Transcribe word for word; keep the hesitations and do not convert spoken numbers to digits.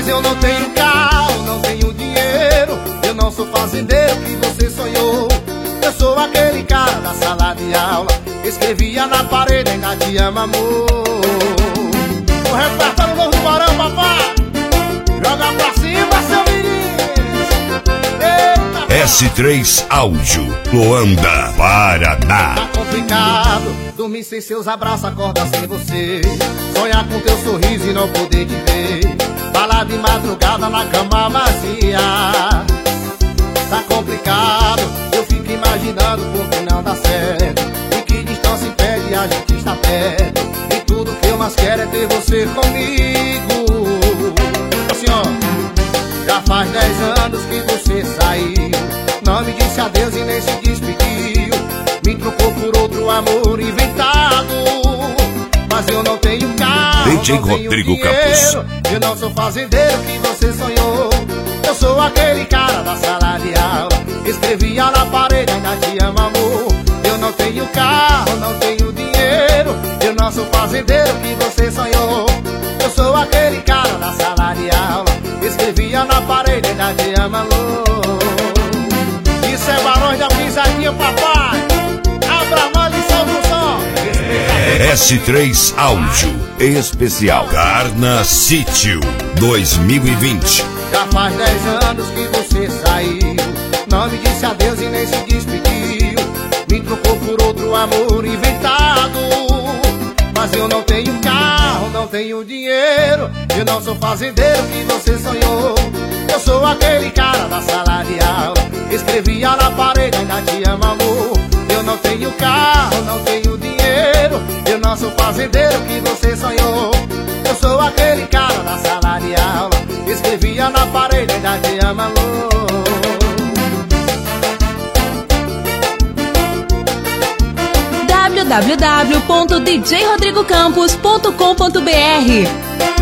Mas eu não tenho carro, não tenho dinheiro. Eu não sou fazendeiro que você sonhou. Eu sou aquele cara da sala de aula, escrevia na parede, ainda te amo, amor. O repertório novo do Barão, papai. Joga pra cima, seu menino. Eita, S três Áudio, Luanda, Paraná. tá complicado dormir sem seus abraços, acordar sem você. Sonhar com teu sorriso e não poder te ver. Falar de madrugada na cama vazia. Tá complicado, eu fico imaginando porque não dá certo. E que distância impede a gente estar perto. E tudo que eu mais quero é ter você comigo. Assim ó, já faz dez anos que você saiu. Não me disse adeus e nem se despediu. Me trocou por outro amor inventado. Mas eu não tenho carro, D J não tenho Rodrigo dinheiro. Campos. Eu não sou fazendeiro que você sonhou. Eu sou aquele cara da sala de aula, escrevia na parede, ainda te amo, amor. Eu não tenho carro, não tenho dinheiro. Eu não sou fazendeiro que você sonhou. Eu sou aquele cara da sala de aula, escrevia na parede, ainda te amo, amor. Isso é Barões da Pisadinha, papai. Abra a lição do som. S três Áudio, especial Carna Sítio dois mil e vinte. Já faz dez anos que você saiu. Não me disse adeus e nem se despediu. Me trocou por outro amor inventado. Mas eu não tenho carro, não tenho dinheiro. Eu não sou fazendeiro que você sonhou. Eu sou aquele cara da sala de aula, escrevia na parede, ainda te amo, amor. Eu não tenho carro, não tenho dinheiro. Eu não sou fazendeiro que você sonhou. Eu sou aquele cara da sala de aula, escrevia na parede, ainda te amo, amor. w w w ponto d j rodrigo campos ponto com ponto b r